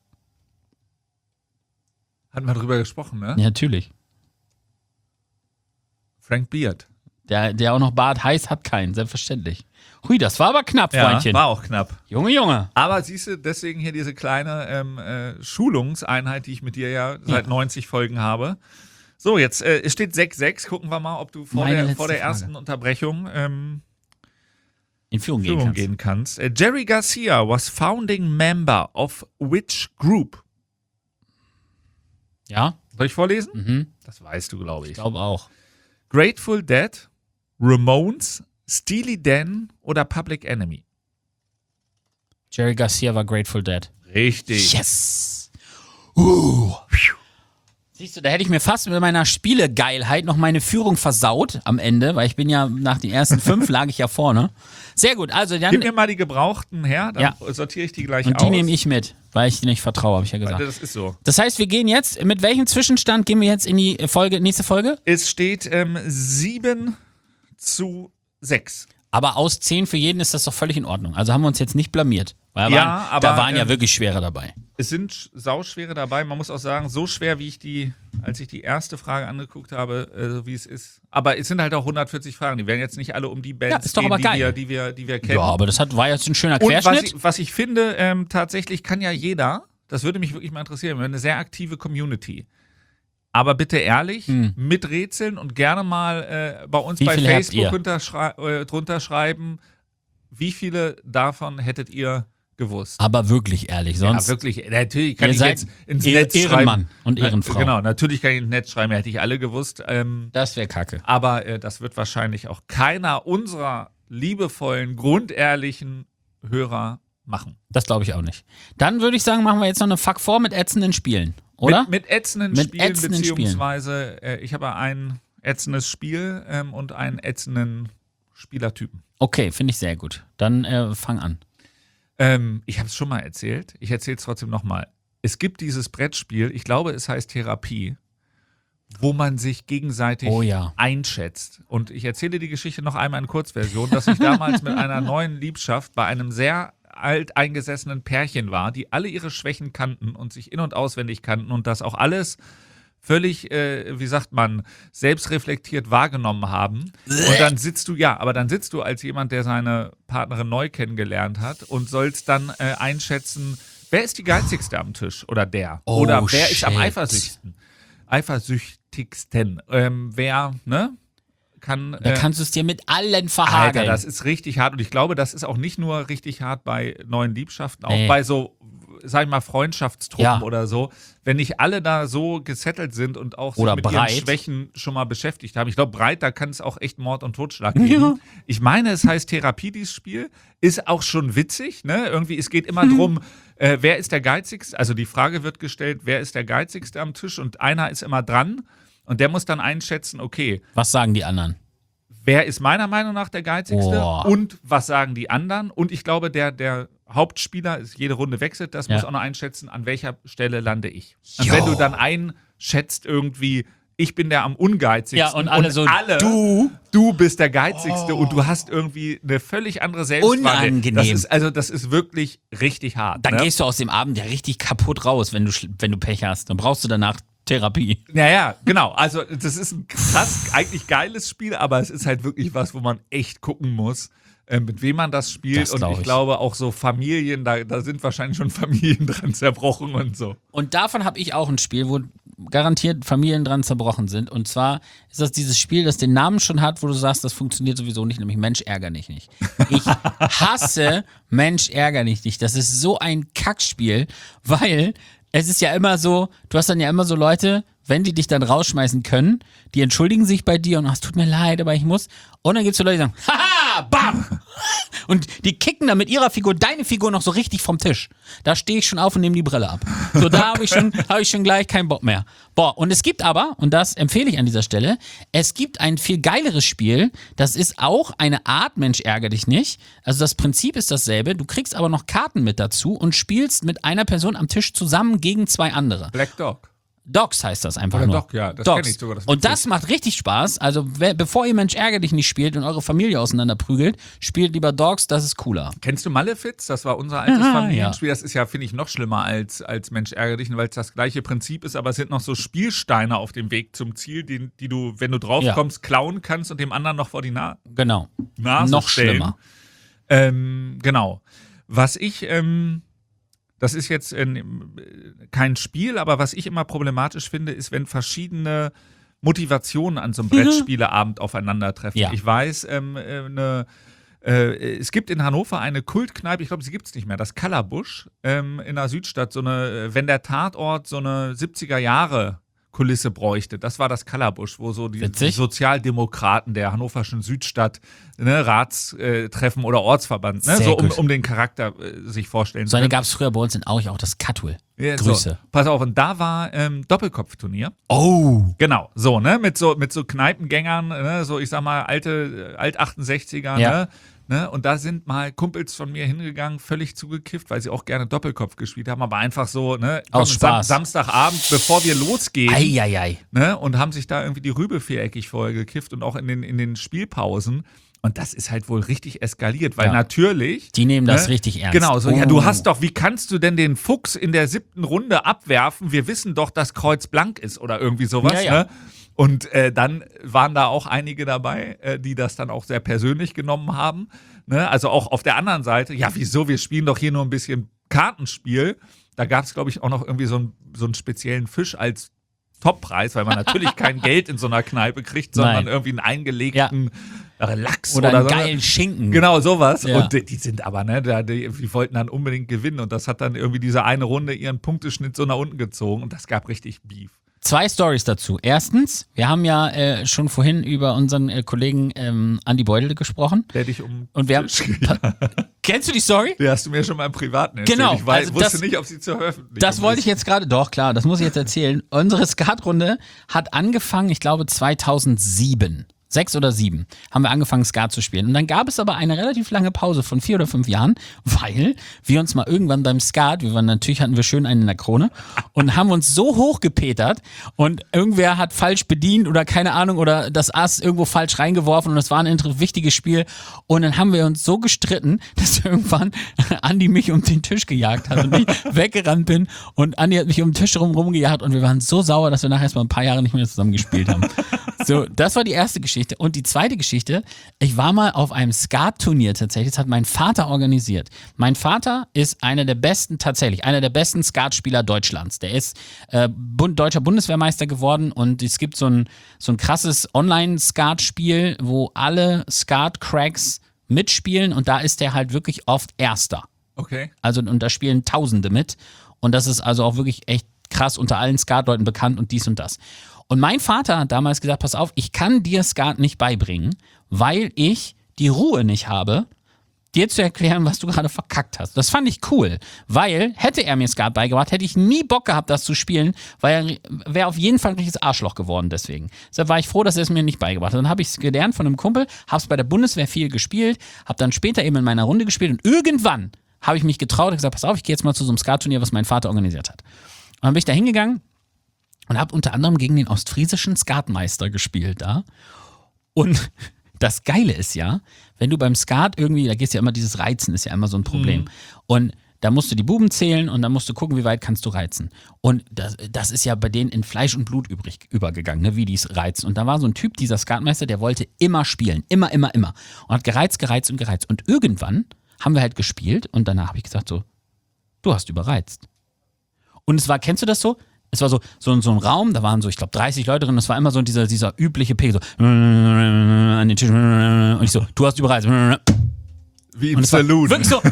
Hatten wir drüber gesprochen, ne? Ja, natürlich. Frank Beard. Der auch noch Bart heiß hat keinen, selbstverständlich. Hui, das war aber knapp, Ja, Freundchen. war auch knapp. Junge. Aber siehst du, deswegen hier diese kleine Schulungseinheit, die ich mit dir ja seit 90 Folgen habe. So, jetzt es steht 6-6. Gucken wir mal, ob du vor Meine der letzte ersten Frage. Unterbrechung In Führung gehen kannst. Jerry Garcia was founding member of which group? Ja, Soll ich vorlesen? Das weißt du, glaube ich ich. glaube auch. Grateful Dead, Ramones, Steely Dan oder Public Enemy? Jerry Garcia war Grateful Dead. Richtig. Yes. Siehst du, da hätte ich mir fast mit meiner Spielegeilheit noch meine Führung versaut am Ende, weil ich bin ja nach den ersten 5 lag ich ja vorne. Sehr gut, also dann. Gib mir mal die Gebrauchten her, dann Ja. sortiere ich die gleich Und aus. die nehme ich mit, weil ich dir nicht vertraue, habe ich ja gesagt. Das ist so. Das heißt, wir gehen jetzt, mit welchem Zwischenstand gehen wir jetzt in die nächste Folge? Es steht 7-6. Aber aus 10 für jeden ist das doch völlig in Ordnung. Also haben wir uns jetzt nicht blamiert. Weil Ja, aber, da waren ja wirklich schwere dabei. Es sind sauschwere dabei. Man muss auch sagen, so schwer, wie als ich die erste Frage angeguckt habe, so wie es ist. Aber es sind halt auch 140 Fragen. Die werden jetzt nicht alle um die Bands ist doch aber geil. die wir kennen. Ja, aber das war jetzt ein schöner Und Querschnitt. was ich finde, tatsächlich kann ja jeder, das würde mich wirklich mal interessieren, wir haben eine sehr aktive Community. Aber bitte ehrlich, mit Rätseln und gerne mal bei uns Wie bei viele habt Facebook drunter schreiben, wie viele davon hättet ihr gewusst? Aber wirklich ehrlich, sonst. Ja, wirklich. Natürlich kann Ihr ich seid jetzt ins Netz Ehrenmann schreiben. und Ehrenfrau. Genau, natürlich kann ich ins Netz schreiben, hätte ich alle gewusst. Das wäre kacke. Aber das wird wahrscheinlich auch keiner unserer liebevollen, grundehrlichen Hörer machen. Das glaube ich auch nicht. Dann würde ich sagen, machen wir jetzt noch eine Fuck 4 mit ätzenden Spielen, oder? Mit ätzenden Mit Spielen, ätzenden beziehungsweise ich habe ein ätzendes Spiel und einen ätzenden Spielertypen. Okay, finde ich sehr gut. Dann fang an. Ich habe es schon mal erzählt. Ich erzähle es trotzdem nochmal. Es gibt dieses Brettspiel, ich glaube, es heißt Therapie, wo man sich gegenseitig einschätzt. Und ich erzähle die Geschichte noch einmal in Kurzversion, dass ich damals mit einer neuen Liebschaft bei einem sehr alteingesessenen Pärchen war, die alle ihre Schwächen kannten und sich in- und auswendig kannten und das auch alles völlig, wie sagt man, selbstreflektiert wahrgenommen haben. Und dann sitzt du als jemand, der seine Partnerin neu kennengelernt hat und sollst dann einschätzen, wer ist die geizigste am Tisch oder der? Oh, Oder wer ist am shit. eifersüchtigsten? Wer, ne? Kann, Da kannst du es dir mit allen verhageln. Alter, das ist richtig hart. Und ich glaube, das ist auch nicht nur richtig hart bei neuen Liebschaften, auch Nee. bei so sag ich mal, Freundschaftstruppen Ja. oder so, wenn nicht alle da so gesettelt sind und auch sich Oder mit Breit. ihren Schwächen schon mal beschäftigt haben. Ich glaube, Breit, da kann es auch echt Mord und Totschlag geben. Ich meine, es heißt Therapie, dieses Spiel. Ist auch schon witzig, ne? Irgendwie, es geht immer drum, wer ist der Geizigste? Also die Frage wird gestellt, wer ist der Geizigste am Tisch? Und einer ist immer dran und der muss dann einschätzen, okay, Was sagen die anderen? wer ist meiner Meinung nach der Geizigste Oh. und was sagen die anderen? Und ich glaube, der Hauptspieler, jede Runde wechselt, das Ja. muss auch noch einschätzen, an welcher Stelle lande ich. Und wenn du dann einschätzt irgendwie, ich bin der am ungeizigsten Ja, und alle so, du bist der Geizigste und du hast irgendwie eine völlig andere Selbstwahrnehmung. Unangenehm. Das ist wirklich richtig hart. Dann ne? gehst du aus dem Abend ja richtig kaputt raus, wenn du Pech hast. Dann brauchst du danach Therapie. Ja, genau. Also das ist ein krass, eigentlich geiles Spiel, aber es ist halt wirklich was, wo man echt gucken muss, mit wem man das spielt. Das Und glaub ich ich. glaube auch so Familien, da sind wahrscheinlich schon Familien dran zerbrochen und so. Und davon habe ich auch ein Spiel, wo garantiert Familien dran zerbrochen sind. Und zwar ist das dieses Spiel, das den Namen schon hat, wo du sagst, das funktioniert sowieso nicht, nämlich Mensch, ärger dich nicht. Ich hasse Mensch, ärger dich nicht. Das ist so ein Kackspiel, weil es ist ja immer so, du hast dann ja immer so Leute, wenn die dich dann rausschmeißen können, die entschuldigen sich bei dir und es tut mir leid, aber ich muss. Und dann gibt es so Leute, die sagen, haha, bam! Und die kicken dann mit ihrer Figur, deine Figur noch so richtig vom Tisch. Da stehe ich schon auf und nehme die Brille ab. So, da habe ich schon gleich keinen Bock mehr. Boah, und es gibt aber, und das empfehle ich an dieser Stelle, es gibt ein viel geileres Spiel, das ist auch eine Art Mensch, ärger dich nicht. Also das Prinzip ist dasselbe, du kriegst aber noch Karten mit dazu und spielst mit einer Person am Tisch zusammen gegen zwei andere. Black Dog. Dogs heißt das einfach Oder nur. Dog, ja, das Dogs. kenn ich sogar, das ist und witzig. das macht richtig Spaß. Also bevor ihr Mensch, ärger dich nicht spielt und eure Familie auseinanderprügelt, spielt lieber Dogs, das ist cooler. Kennst du Malefiz? Das war unser altes Aha, Familienspiel. Das ist ja, finde ich, noch schlimmer als Mensch ärgere dich, weil es das gleiche Prinzip ist, aber es sind noch so Spielsteine auf dem Weg zum Ziel, die du, wenn du drauf kommst, klauen kannst und dem anderen noch vor die Genau. Nase Noch stellen. schlimmer. Genau. Was ich, das ist jetzt kein Spiel, aber was ich immer problematisch finde, ist, wenn verschiedene Motivationen an so einem Brettspieleabend aufeinandertreffen. Ja. Ich weiß, es gibt in Hannover eine Kultkneipe, ich glaube, sie gibt es nicht mehr, das Kallerbusch in der Südstadt, so eine, wenn der Tatort so eine 70er-Jahre Kulisse bräuchte. Das war das Kallerbusch, wo so die Witzig. Sozialdemokraten der hannoverschen Südstadt Ratstreffen oder Ortsverband, ne, Sehr so gut. um den Charakter sich vorstellen So eine können. gab es früher bei uns in Aurich auch, das Kattul. Ja, Grüße. So, pass auf, und da war Doppelkopfturnier. Oh. Genau, so, ne, mit so Kneipengängern, ne, so ich sag mal alt 68er, Ja. ne, und da sind mal Kumpels von mir hingegangen, völlig zugekifft, weil sie auch gerne Doppelkopf gespielt haben, aber einfach so, ne, Aus Spaß. Samstagabend, bevor wir losgehen, Eieiei. ne, und haben sich da irgendwie die Rübe viereckig vorher gekifft und auch in den Spielpausen. Und das ist halt wohl richtig eskaliert, weil Ja. natürlich. Die nehmen das richtig ernst. Genau, so, ja, Oh. du hast doch, wie kannst du denn den Fuchs in der 7. Runde abwerfen? Wir wissen doch, dass Kreuz blank ist oder irgendwie sowas, Ja, ja. ne? Und dann waren da auch einige dabei, die das dann auch sehr persönlich genommen haben. Ne? Also auch auf der anderen Seite, ja, wieso? Wir spielen doch hier nur ein bisschen Kartenspiel. Da gab es, glaube ich, auch noch irgendwie so einen speziellen Fisch als Toppreis, weil man natürlich kein Geld in so einer Kneipe kriegt, sondern Nein. irgendwie einen eingelegten Lachs Oder einen so. geilen Schinken. Genau, sowas. Ja. Und die sind aber, ne, die wollten dann unbedingt gewinnen. Und das hat dann irgendwie diese eine Runde ihren Punkteschnitt so nach unten gezogen. Und das gab richtig Beef. 2 Stories dazu. Erstens, wir haben ja schon vorhin über unseren Kollegen Andi Beutel gesprochen. Der dich um. Und wir haben. Kennst du die Story? Der hast du mir schon mal im Privaten erzählt. Genau, Ich also wusste das- nicht, ob sie zur Veröffentlichung Das wollte ich ist. jetzt gerade, doch klar, das muss ich jetzt erzählen. Unsere Skatrunde hat angefangen, ich glaube 2007. 6 oder 7 haben wir angefangen, Skat zu spielen. Und dann gab es aber eine relativ lange Pause von 4 oder 5 Jahren, weil wir uns mal irgendwann beim Skat, natürlich hatten wir schön einen in der Krone und haben uns so hochgepetert und irgendwer hat falsch bedient oder keine Ahnung oder das Ass irgendwo falsch reingeworfen und es war ein wichtiges Spiel. Und dann haben wir uns so gestritten, dass irgendwann Andi mich um den Tisch gejagt hat und ich weggerannt bin und Andi hat mich um den Tisch rumgejagt und wir waren so sauer, dass wir nachher erst mal ein paar Jahre nicht mehr zusammen gespielt haben. So, das war die erste Geschichte. Und die zweite Geschichte, ich war mal auf einem Skat-Turnier tatsächlich, das hat mein Vater organisiert. Mein Vater ist einer der besten Skatspieler Deutschlands. Der ist deutscher Bundeswehrmeister geworden und es gibt so ein krasses Online-Skat-Spiel, wo alle Skat-Cracks mitspielen und da ist der halt wirklich oft Erster. Okay. Also, und da spielen Tausende mit. Und das ist also auch wirklich echt krass unter allen Skatleuten bekannt und dies und das. Und mein Vater hat damals gesagt, pass auf, ich kann dir Skat nicht beibringen, weil ich die Ruhe nicht habe, dir zu erklären, was du gerade verkackt hast. Das fand ich cool, weil hätte er mir Skat beigebracht, hätte ich nie Bock gehabt, das zu spielen, weil er wäre auf jeden Fall ein richtiges Arschloch geworden deswegen. Deshalb war ich froh, dass er es mir nicht beigebracht hat. Dann habe ich es gelernt von einem Kumpel, habe es bei der Bundeswehr viel gespielt, habe dann später eben in meiner Runde gespielt und irgendwann habe ich mich getraut und gesagt, pass auf, ich gehe jetzt mal zu so einem Skat-Turnier, was mein Vater organisiert hat. Und dann bin ich da hingegangen und habe unter anderem gegen den ostfriesischen Skatmeister gespielt da. Und das Geile ist ja, wenn du beim Skat irgendwie, da gehst ja immer dieses Reizen, ist ja immer so ein Problem. Und da musst du die Buben zählen und dann musst du gucken, wie weit kannst du reizen. Und das ist ja bei denen in Fleisch und Blut übergegangen, ne, wie die es reizen. Und da war so ein Typ, dieser Skatmeister, der wollte immer spielen. Immer. Und hat gereizt. Und irgendwann haben wir halt gespielt und danach habe ich gesagt so, du hast überreizt. Und es war, kennst du das so? Es war so ein Raum, da waren so, ich glaube, 30 Leute drin. Das war immer so dieser übliche Pegel, so an den Tisch. Und ich so, du hast überreizt. Wie im Saloon. Wirklich so.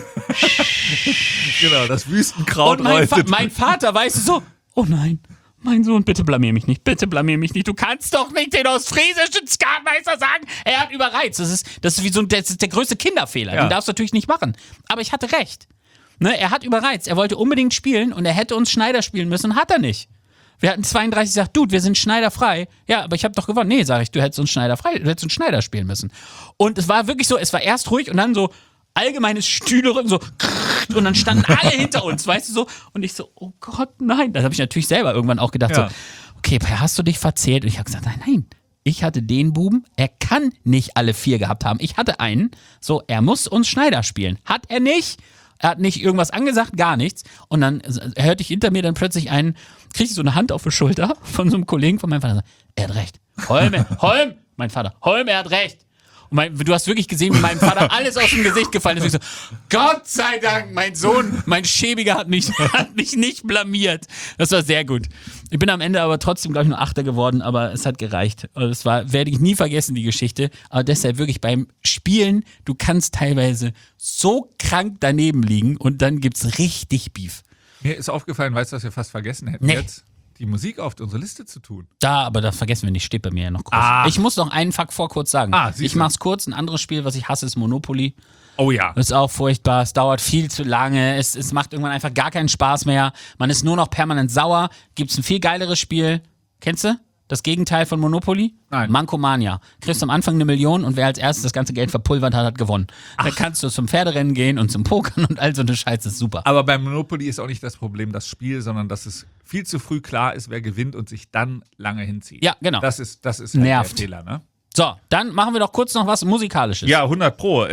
Genau, das Wüstenkraut Und mein Vater, weißt du, so, oh nein, mein Sohn, bitte blamier mich nicht. Du kannst doch nicht den ostfriesischen Skatmeister sagen, er hat überreizt. Das ist wie das ist der größte Kinderfehler. Ja. Den darfst du natürlich nicht machen. Aber ich hatte recht. Ne, er hat überreizt. Er wollte unbedingt spielen und er hätte uns Schneider spielen müssen. Hat er nicht. Wir hatten 32 gesagt, Dude, wir sind schneiderfrei. Ja, aber ich habe doch gewonnen. Nee, sag ich, du hättest uns Schneider spielen müssen. Und es war wirklich so, es war erst ruhig und dann so allgemeines Stühlerücken, so und dann standen alle hinter uns, weißt du so. Und ich so, oh Gott, nein. Das habe ich natürlich selber irgendwann auch gedacht, so, okay, hast du dich verzählt? Und ich habe gesagt, nein. Ich hatte den Buben, er kann nicht alle 4 gehabt haben. Ich hatte einen, so, er muss uns Schneider spielen. Hat er nicht. Er hat nicht irgendwas angesagt, gar nichts. Und dann hörte ich hinter mir dann plötzlich kriegte ich so eine Hand auf die Schulter von so einem Kollegen von meinem Vater. Er hat recht. Holm, mein Vater, er hat recht. Und du hast wirklich gesehen, wie meinem Vater alles aus dem Gesicht gefallen ist. Ich so, Gott sei Dank, mein Sohn, mein Schäbiger hat mich nicht blamiert. Das war sehr gut. Ich bin am Ende aber trotzdem, glaube ich, nur Achter geworden, aber es hat gereicht. Das werde ich nie vergessen, die Geschichte. Aber deshalb wirklich beim Spielen, du kannst teilweise so krank daneben liegen und dann gibt's richtig Beef. Mir ist aufgefallen, weißt du, was wir fast vergessen hätten jetzt? Die Musik auf unsere Liste zu tun. Aber das vergessen wir nicht, steht bei mir ja noch groß. Ich muss noch einen Fakt kurz sagen. Ich mach's kurz, ein anderes Spiel, was ich hasse, ist Monopoly. Oh ja. Das ist auch furchtbar, es dauert viel zu lange, es macht irgendwann einfach gar keinen Spaß mehr. Man ist nur noch permanent sauer. Gibt's ein viel geileres Spiel, kennst du? Das Gegenteil von Monopoly? Nein. Mankomania. Kriegst am Anfang 1 Million und wer als erstes das ganze Geld verpulvert hat, hat gewonnen. Da kannst du zum Pferderennen gehen und zum Pokern und all so eine Scheiße, ist super. Aber beim Monopoly ist auch nicht das Problem das Spiel, sondern dass es viel zu früh klar ist, wer gewinnt und sich dann lange hinzieht. Ja, genau. Das ist halt nervt. Der Fehler, ne? So, dann machen wir doch kurz noch was Musikalisches. Ja, 100 Pro.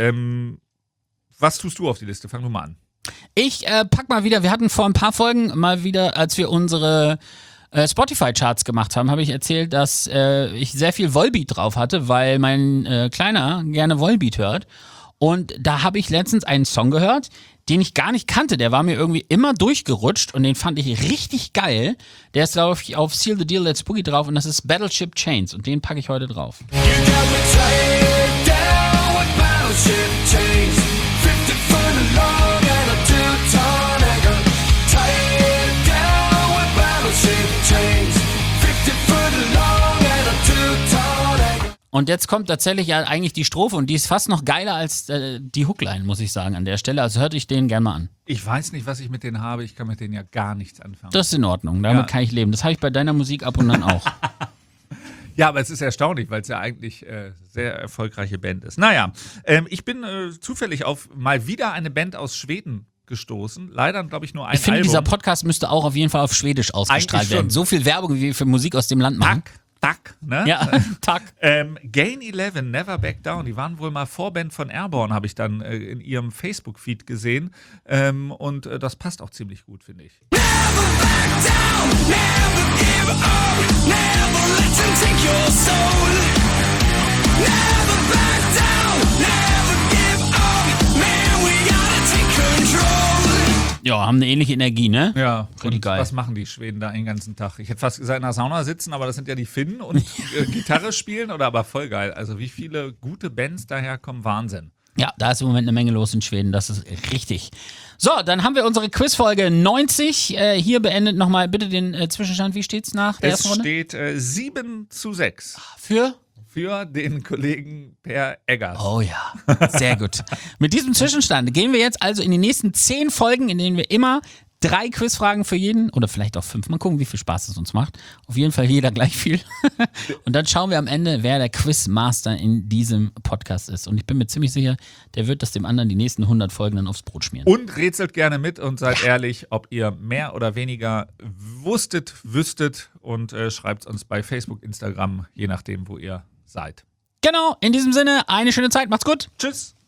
Was tust du auf die Liste? Fang du mal an. Ich pack mal wieder, wir hatten vor ein paar Folgen mal wieder, als wir unsere Spotify-Charts gemacht haben, habe ich erzählt, dass ich sehr viel Volbeat drauf hatte, weil mein Kleiner gerne Volbeat hört. Und da habe ich letztens einen Song gehört, den ich gar nicht kannte. Der war mir irgendwie immer durchgerutscht und den fand ich richtig geil. Der ist, glaube ich, auf Seal the Deal, Let's Boogie drauf und das ist Battleship Chains und den packe ich heute drauf. Und jetzt kommt tatsächlich ja eigentlich die Strophe und die ist fast noch geiler als die Hookline, muss ich sagen, an der Stelle. Also hört ich den gerne mal an. Ich weiß nicht, was ich mit denen habe. Ich kann mit denen ja gar nichts anfangen. Das ist in Ordnung, damit kann ich leben. Das habe ich bei deiner Musik ab und an auch. Ja, aber es ist erstaunlich, weil es ja eigentlich sehr erfolgreiche Band ist. Naja, ich bin zufällig auf mal wieder eine Band aus Schweden gestoßen. Leider, glaube ich, nur ein Album. Ich finde, dieser Podcast müsste auch auf jeden Fall auf Schwedisch ausgestrahlt werden. So viel Werbung, wie wir für Musik aus dem Land machen. Tack, ne? Ja, Tack. Gain 11, Never Back Down, die waren wohl mal Vorband von Airborne, habe ich dann in ihrem Facebook-Feed gesehen. Und das passt auch ziemlich gut, finde ich. Never back down, never give up, never let them take your soul. Never back down, never give up, man, we gotta take control. Ja, haben eine ähnliche Energie, ne? Ja, richtig geil. Was machen die Schweden da den ganzen Tag? Ich hätte fast gesagt, in der Sauna sitzen, aber das sind ja die Finnen und Gitarre spielen, aber voll geil. Also wie viele gute Bands daherkommen, Wahnsinn. Ja, da ist im Moment eine Menge los in Schweden, das ist richtig. So, dann haben wir unsere Quizfolge 90. Hier beendet nochmal bitte den Zwischenstand. Wie steht's nach der Es ersten Runde? steht 7:6 Für den Kollegen Per Eggers. Oh ja, sehr gut. Mit diesem Zwischenstand gehen wir jetzt also in die nächsten 10 Folgen, in denen wir immer 3 Quizfragen für jeden oder vielleicht auch 5. Mal gucken, wie viel Spaß es uns macht. Auf jeden Fall jeder gleich viel. Und dann schauen wir am Ende, wer der Quizmaster in diesem Podcast ist. Und ich bin mir ziemlich sicher, der wird das dem anderen die nächsten 100 Folgen dann aufs Brot schmieren. Und rätselt gerne mit und seid ehrlich, ob ihr mehr oder weniger wüsstet und schreibt uns bei Facebook, Instagram, je nachdem, wo ihr seid. Genau, in diesem Sinne, eine schöne Zeit. Macht's gut. Tschüss.